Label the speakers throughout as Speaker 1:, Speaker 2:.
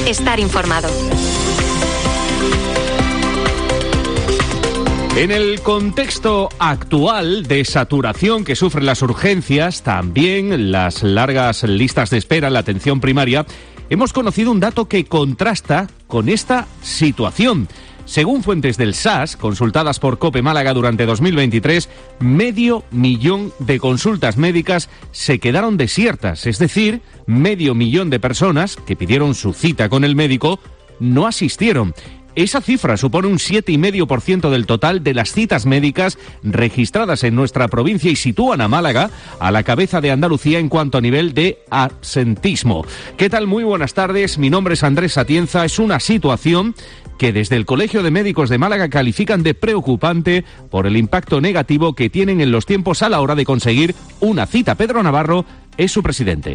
Speaker 1: estar informado.
Speaker 2: En el contexto actual de saturación que sufren las urgencias, también las largas listas de espera en la atención primaria, hemos conocido un dato que contrasta con esta situación. Según fuentes del SAS, consultadas por COPE Málaga durante 2023, 500.000 de consultas médicas se quedaron desiertas, es decir, 500.000 de personas que pidieron su cita con el médico no asistieron. Esa cifra supone un 7,5% del total de las citas médicas registradas en nuestra provincia y sitúan a Málaga a la cabeza de Andalucía en cuanto a nivel de absentismo. ¿Qué tal? Muy buenas tardes. Mi nombre es Andrés Atienza. Es una situación que desde el Colegio de Médicos de Málaga califican de preocupante por el impacto negativo que tienen en los tiempos a la hora de conseguir una cita. Pedro Navarro es su presidente.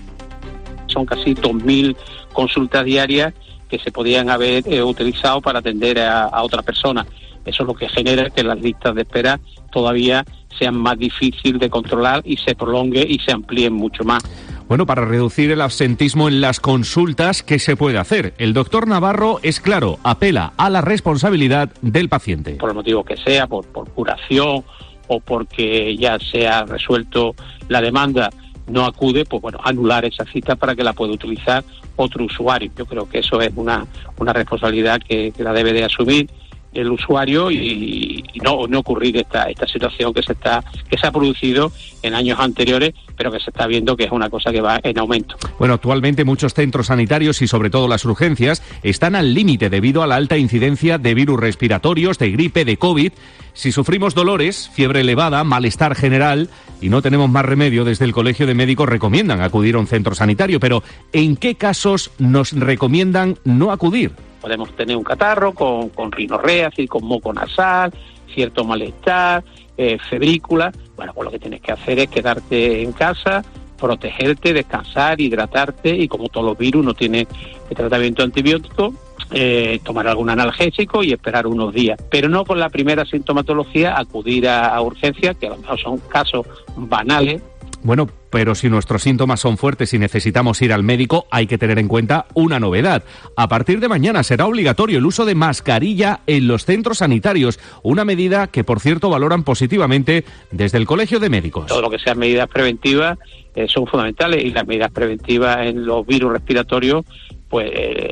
Speaker 3: Son casi 2.000 consultas diarias que se podían haber utilizado para atender a otra persona. Eso es lo que genera que las listas de espera todavía sean más difíciles de controlar y se prolonguen y se amplíen mucho más.
Speaker 2: Bueno, para reducir el absentismo en las consultas, ¿qué se puede hacer? El doctor Navarro es claro, apela a la responsabilidad del paciente.
Speaker 3: Por el motivo que sea, por curación o porque ya se ha resuelto la demanda, no acude, pues bueno, anular esa cita para que la pueda utilizar otro usuario. Yo creo que eso es una responsabilidad que la debe de asumir el usuario y no ocurrir esta situación que se ha producido en años anteriores, pero que se está viendo que es una cosa que va en aumento.
Speaker 2: Bueno, actualmente muchos centros sanitarios y sobre todo las urgencias están al límite debido a la alta incidencia de virus respiratorios, de gripe, de COVID. Si sufrimos dolores, fiebre elevada, malestar general y no tenemos más remedio, desde el Colegio de Médicos recomiendan acudir a un centro sanitario, pero ¿en qué casos nos recomiendan no acudir?
Speaker 3: Podemos tener un catarro con rinorrea, es decir, con moco nasal, cierto malestar, febrícula. Bueno, pues lo que tienes que hacer es quedarte en casa, protegerte, descansar, hidratarte y como todos los virus no tienen tratamiento antibiótico, tomar algún analgésico y esperar unos días. Pero no con la primera sintomatología acudir a urgencias, que a lo mejor son casos banales.
Speaker 2: Bueno, pero si nuestros síntomas son fuertes y necesitamos ir al médico, hay que tener en cuenta una novedad. A partir de mañana será obligatorio el uso de mascarilla en los centros sanitarios, una medida que, por cierto, valoran positivamente desde el Colegio de Médicos.
Speaker 3: Todo lo que sean medidas preventivas son fundamentales y las medidas preventivas en los virus respiratorios, pues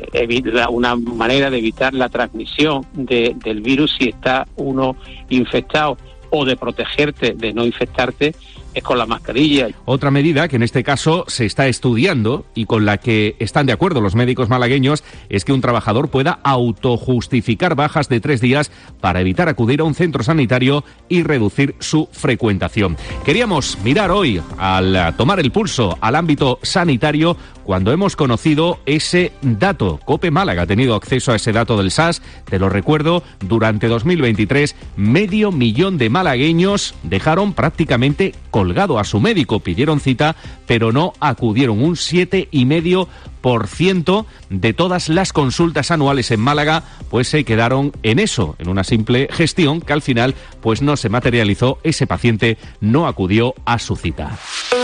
Speaker 3: una manera de evitar la transmisión del virus si está uno infectado o de protegerte de no infectarte es con la mascarilla.
Speaker 2: Otra medida que en este caso se está estudiando y con la que están de acuerdo los médicos malagueños es que un trabajador pueda autojustificar bajas de 3 días para evitar acudir a un centro sanitario y reducir su frecuentación. Queríamos mirar hoy, al tomar el pulso al ámbito sanitario, cuando hemos conocido ese dato. COPE Málaga ha tenido acceso a ese dato del SAS, te lo recuerdo, durante 2023, 500.000 de malagueños dejaron prácticamente colgado a su médico, pidieron cita, pero no acudieron. Un 7,5% de todas las consultas anuales en Málaga, pues se quedaron en eso, en una simple gestión que al final, pues no se materializó, ese paciente no acudió a su cita.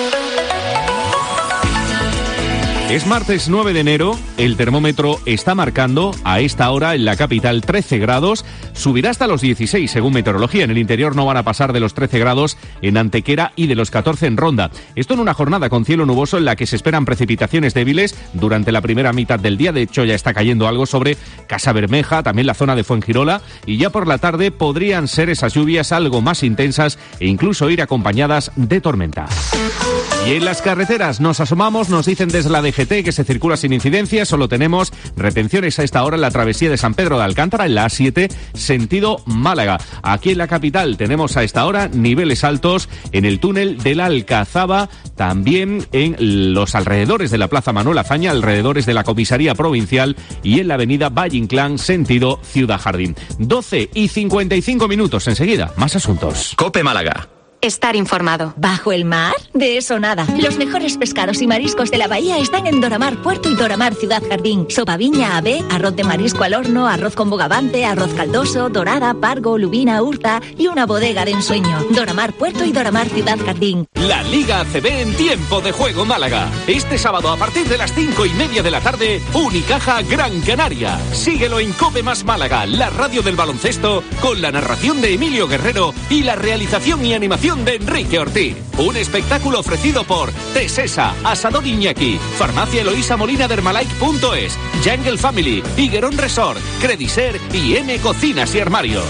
Speaker 2: Es martes 9 de enero, el termómetro está marcando a esta hora en la capital 13 grados, subirá hasta los 16 según meteorología, en el interior no van a pasar de los 13 grados en Antequera y de los 14 en Ronda. Esto en una jornada con cielo nuboso en la que se esperan precipitaciones débiles durante la primera mitad del día, de hecho ya está cayendo algo sobre Casa Bermeja, también la zona de Fuengirola, y ya por la tarde podrían ser esas lluvias algo más intensas e incluso ir acompañadas de tormenta. Y en las carreteras nos asomamos, nos dicen desde la DGT que se circula sin incidencias, solo tenemos retenciones a esta hora en la travesía de San Pedro de Alcántara, en la A7, sentido Málaga. Aquí en la capital tenemos a esta hora niveles altos en el túnel de la Alcazaba, también en los alrededores de la Plaza Manuel Azaña, alrededores de la Comisaría Provincial y en la avenida Valle Inclán, sentido Ciudad Jardín. 12:55, enseguida, más asuntos.
Speaker 4: COPE Málaga.
Speaker 1: Estar informado.
Speaker 4: ¿Bajo el mar? De eso nada. Los mejores pescados y mariscos de la bahía están en Doramar Puerto y Doramar Ciudad Jardín. Sopa viña, ave, arroz de marisco al horno, arroz con bogavante, arroz caldoso, dorada, pargo, lubina, urza y una bodega de ensueño. Doramar Puerto y Doramar Ciudad Jardín.
Speaker 2: La Liga ACB en tiempo de juego Málaga. Este sábado a partir de las 5:30 de la tarde, Unicaja Gran Canaria. Síguelo en COPE más Málaga, la radio del baloncesto, con la narración de Emilio Guerrero y la realización y animación de Enrique Ortiz. Un espectáculo ofrecido por Tesesa, Asador Iñaki, Farmacia Eloísa Molina de Hermalike.es, Jungle Family, Higuerón Resort, Crediser y M Cocinas y Armarios.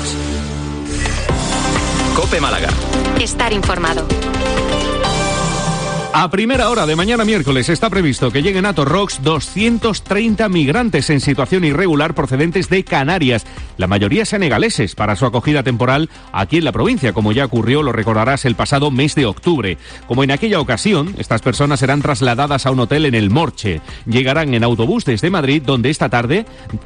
Speaker 5: COPE Málaga.
Speaker 1: Estar informado.
Speaker 2: A primera hora de mañana miércoles está previsto que lleguen a Torrox 230 migrantes en situación irregular procedentes de Canarias, la mayoría senegaleses, para su acogida temporal aquí en la provincia, como ya ocurrió, lo recordarás, el pasado mes de octubre. Como en aquella ocasión, estas personas serán trasladadas a un hotel en El Morche. Llegarán en autobús desde Madrid, donde esta tarde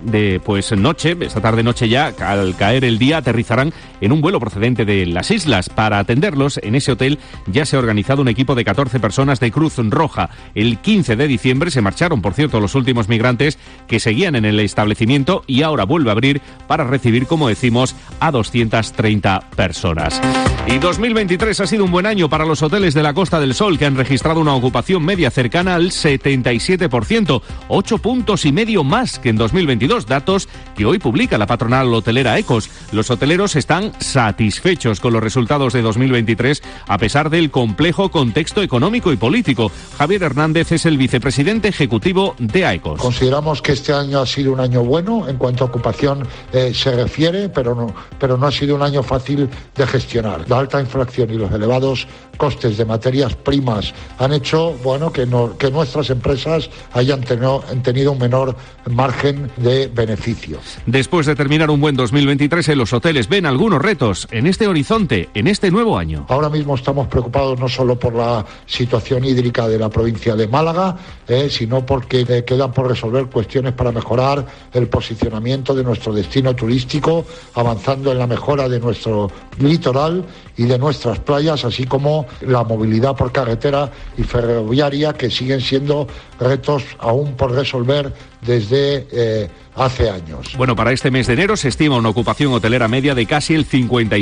Speaker 2: noche ya, al caer el día, aterrizarán en un vuelo procedente de las islas. Para atenderlos en ese hotel ya se ha organizado un equipo de 14 personas de Cruz Roja. El 15 de diciembre se marcharon, por cierto, los últimos migrantes que seguían en el establecimiento y ahora vuelve a abrir para recibir, como decimos, a 230 personas. Y 2023 ha sido un buen año para los hoteles de la Costa del Sol, que han registrado una ocupación media cercana al 77%, 8 puntos y medio más que en 2022, datos que hoy publica la patronal hotelera Ecos. Los hoteleros están satisfechos con los resultados de 2023, a pesar del complejo contexto económico y político. Javier Hernández es el vicepresidente ejecutivo de AECOS.
Speaker 6: Consideramos que este año ha sido un año bueno en cuanto a ocupación se refiere, pero no ha sido un año fácil de gestionar. La alta inflación y los elevados costes de materias primas han hecho que nuestras empresas hayan tenido un menor margen de beneficio.
Speaker 2: Después de terminar un buen 2023 en los hoteles, ven algunos retos en este horizonte, en este nuevo año.
Speaker 6: Ahora mismo estamos preocupados no solo por la situación hídrica de la provincia de Málaga, sino porque quedan por resolver cuestiones para mejorar el posicionamiento de nuestro destino turístico, avanzando en la mejora de nuestro litoral y de nuestras playas, así como la movilidad por carretera y ferroviaria, que siguen siendo retos aún por resolver desde hace años.
Speaker 2: Bueno, para este mes de enero se estima una ocupación hotelera media de casi el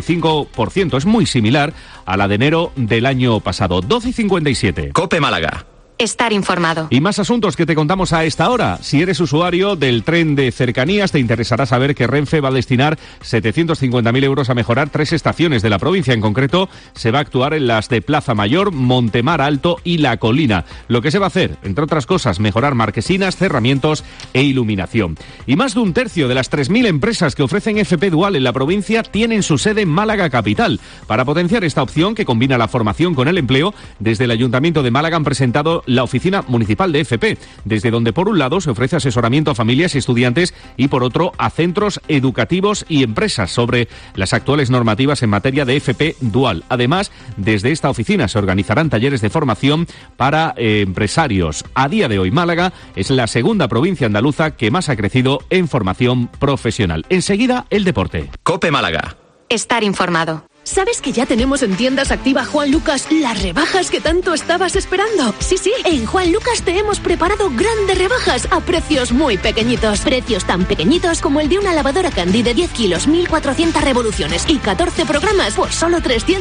Speaker 2: 55%. Es muy similar a la de enero del año pasado. 12:57.
Speaker 5: COPE Málaga.
Speaker 1: Estar informado.
Speaker 2: Y más asuntos que te contamos a esta hora. Si eres usuario del tren de cercanías, te interesará saber que Renfe va a destinar 750.000 euros a mejorar 3 estaciones de la provincia. En concreto, se va a actuar en las de Plaza Mayor, Montemar Alto y La Colina. Lo que se va a hacer, entre otras cosas, mejorar marquesinas, cerramientos e iluminación. Y más de un tercio de las 3.000 empresas que ofrecen FP Dual en la provincia tienen su sede en Málaga capital. Para potenciar esta opción, que combina la formación con el empleo, desde el Ayuntamiento de Málaga han presentado la Oficina Municipal de FP, desde donde por un lado se ofrece asesoramiento a familias y estudiantes y por otro a centros educativos y empresas sobre las actuales normativas en materia de FP Dual. Además, desde esta oficina se organizarán talleres de formación para empresarios. A día de hoy, Málaga es la segunda provincia andaluza que más ha crecido en formación profesional. Enseguida, el deporte.
Speaker 5: COPE Málaga.
Speaker 1: Estar informado.
Speaker 7: ¿Sabes que ya tenemos en Tiendas Activa Juan Lucas las rebajas que tanto estabas esperando? Sí, en Juan Lucas te hemos preparado grandes rebajas a precios muy pequeñitos. Precios tan pequeñitos como el de una lavadora Candy de 10 kilos, 1.400 revoluciones y 14 programas por solo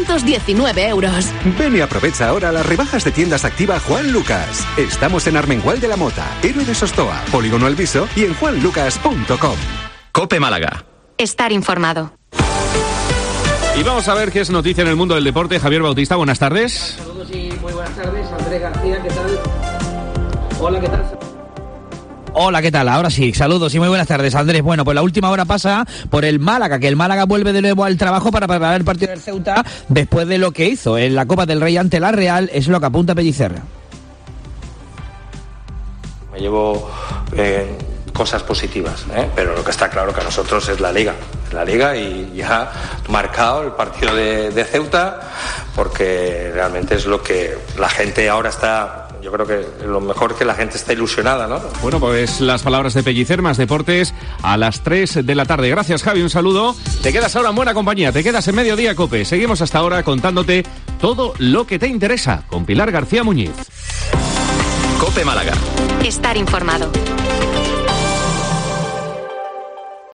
Speaker 7: 319 euros.
Speaker 8: Ven y aprovecha ahora las rebajas de Tiendas Activa Juan Lucas. Estamos en Armengual de la Mota, Héroe de Sostoa, Polígono Alviso y en juanlucas.com.
Speaker 5: COPE Málaga.
Speaker 1: Estar informado.
Speaker 2: Y vamos a ver qué es noticia en el mundo del deporte. Javier Bautista, buenas tardes.
Speaker 9: Saludos y muy buenas tardes. Andrés García, ¿qué tal? Hola, ¿qué tal?
Speaker 10: Hola, ¿qué tal? Ahora sí, saludos y muy buenas tardes, Andrés. Bueno, pues la última hora pasa por el Málaga, que el Málaga vuelve de nuevo al trabajo para preparar el partido del Ceuta después de lo que hizo en la Copa del Rey ante la Real, es lo que apunta Pellicer.
Speaker 11: Me llevo cosas positivas, pero lo que está claro que a nosotros es la Liga y ya marcado el partido de Ceuta, porque realmente es lo que la gente ahora está Yo creo que lo mejor es que la gente está ilusionada, ¿no?
Speaker 2: Bueno, pues las palabras de Pellicer, más deportes a las 3 de la tarde. Gracias, Javi, un saludo. Te quedas ahora en buena compañía, te quedas en Mediodía Cope. Seguimos hasta ahora contándote todo lo que te interesa con Pilar García Muñiz.
Speaker 5: Cope Málaga.
Speaker 1: Estar informado.